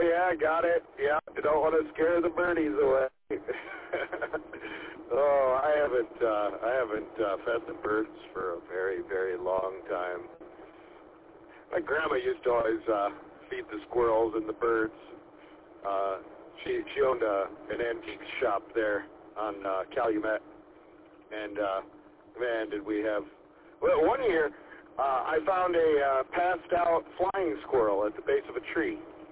yeah, got it. Yeah, you don't want to scare the birdies away. Oh, I haven't fed the birds for a very, very long time. My grandma used to always feed the squirrels and the birds. She owned an antique shop there on Calumet, and man, did we have. Well, one year I found a passed out flying squirrel at the base of a tree.